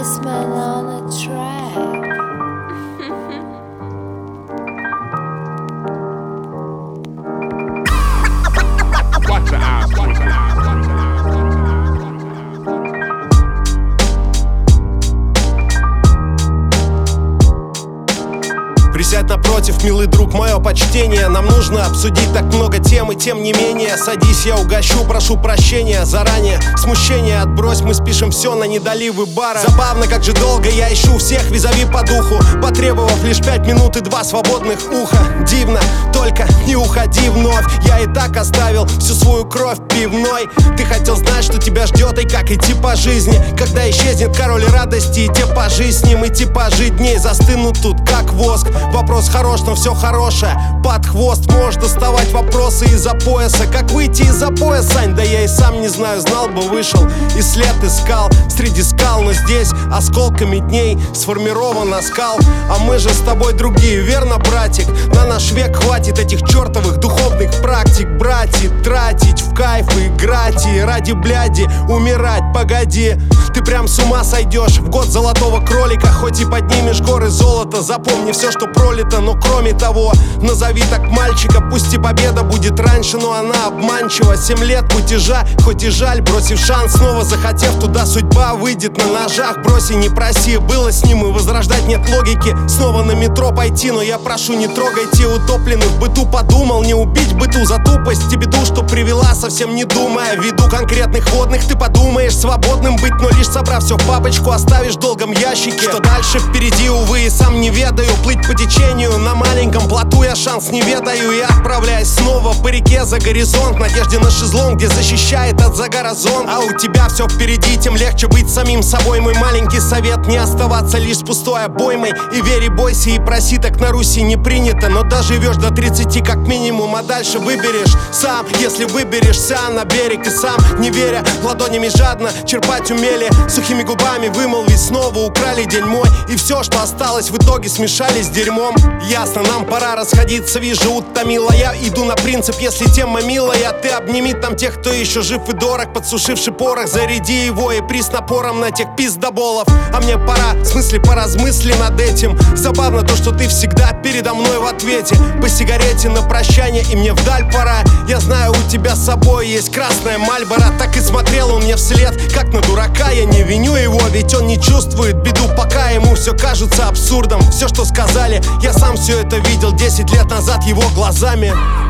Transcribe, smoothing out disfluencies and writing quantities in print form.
Iceman on a track. Watch your eyes, watch your eyes, watch your eyes. Присядь напротив, милый друг, мое почтение. Нам нужно обсудить так много тем, и тем не менее садись, я угощу, прошу прощения заранее. Смущение отбрось, мы спишем все на недоливы бара. Забавно, как же долго я ищу всех визави по духу, потребовав лишь 5 минут и 2 свободных уха. Дивно, только не уходи вновь. Я и так оставил всю свою кровь пивной. Ты хотел знать, что тебя ждет и как идти по жизни, когда исчезнет король радости и типажи с ним. И типажи дней застынут тут как воск. Вопрос хорош, но все хорошее под хвост. Можешь доставать вопросы из-за пояса. Как выйти из-за пояса, Сань? Да я и сам не знаю, знал бы, вышел и след искал среди скал. Но здесь осколками дней сформирована скал. А мы же с тобой другие, верно, братик? На наш век хватит этих чертовых духовных практик. Братья, тратить в кайф и играть, и ради бляди умирать, погоди. Ты прям с ума сойдешь в год золотого кролика. Хоть и поднимешь горы золота, запомни все, что пролито. Но кроме того, назови так мальчика. Пусть и победа будет раньше, но она обманчива. 7 лет кутежа, хоть и жаль, бросив шанс, снова захотев туда, судьба выйдет на ножах. Брось и не проси, было с ним и возрождать нет логики. Снова на метро пойти, но я прошу, не трогайте утопленных в быту. Подумал, не убить быту за тупость и беду, что привела, совсем не думая. Ввиду конкретных водных ты подумаешь свободным быть, но лишь собрав все в папочку, оставишь в долгом ящике. Что дальше впереди, увы, и сам не ведаю. Плыть по течению на маленьком плоту я шанс не ведаю. И отправляюсь снова по реке за горизонт, в надежде на шезлонг, где защищает от загара зон. А у тебя все впереди, тем легче быть самим собой. Мой маленький совет: не оставаться лишь с пустой обоймой. И верь, и бойся, и проси, так на Руси не принято. Но доживешь до 30 как минимум, а дальше выберешь сам. Если выберешься на берег и сам, не веря, ладонями жадно черпать умели, сухими губами вымолвить снова: украли день мой. И все, что осталось, в итоге смешали с дерьмом. Ясно, нам пора расходиться, вижу, утомила. Я иду на принцип: если тема милая, ты обними там тех, кто еще жив и дорог. Подсушивший порох, заряди его и приз напором на тех пиздоболов. А мне пора, в смысле поразмысли над этим. Забавно то, что ты всегда передо мной в ответе. По сигарете на прощание, и мне вдаль пора. Я знаю, у тебя с собой есть красная Мальборо. Так и смотрел он мне вслед, как на дурака. Я не виню его, ведь он не чувствует беду, пока ему все кажется абсурдом. Все, что сказали, я сам все это видел 10 лет назад его глазами.